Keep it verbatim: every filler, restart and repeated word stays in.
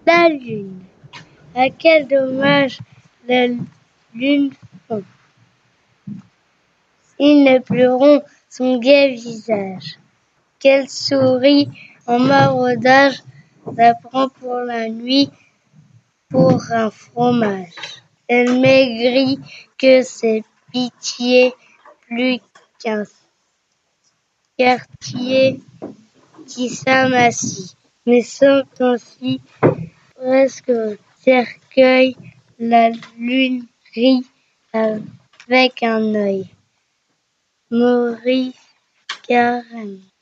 La lune. À quel dommage la lune fond. Ils ne pleuront son gai visage. Qu'elle sourit en maraudage, la prend pour la nuit, pour un fromage. Elle maigrit que ses pitiés, plus qu'un quartier qui s'amassit. Mais sont ainsi presque au cercueil, la lune rit avec un œil. Maurice Carême.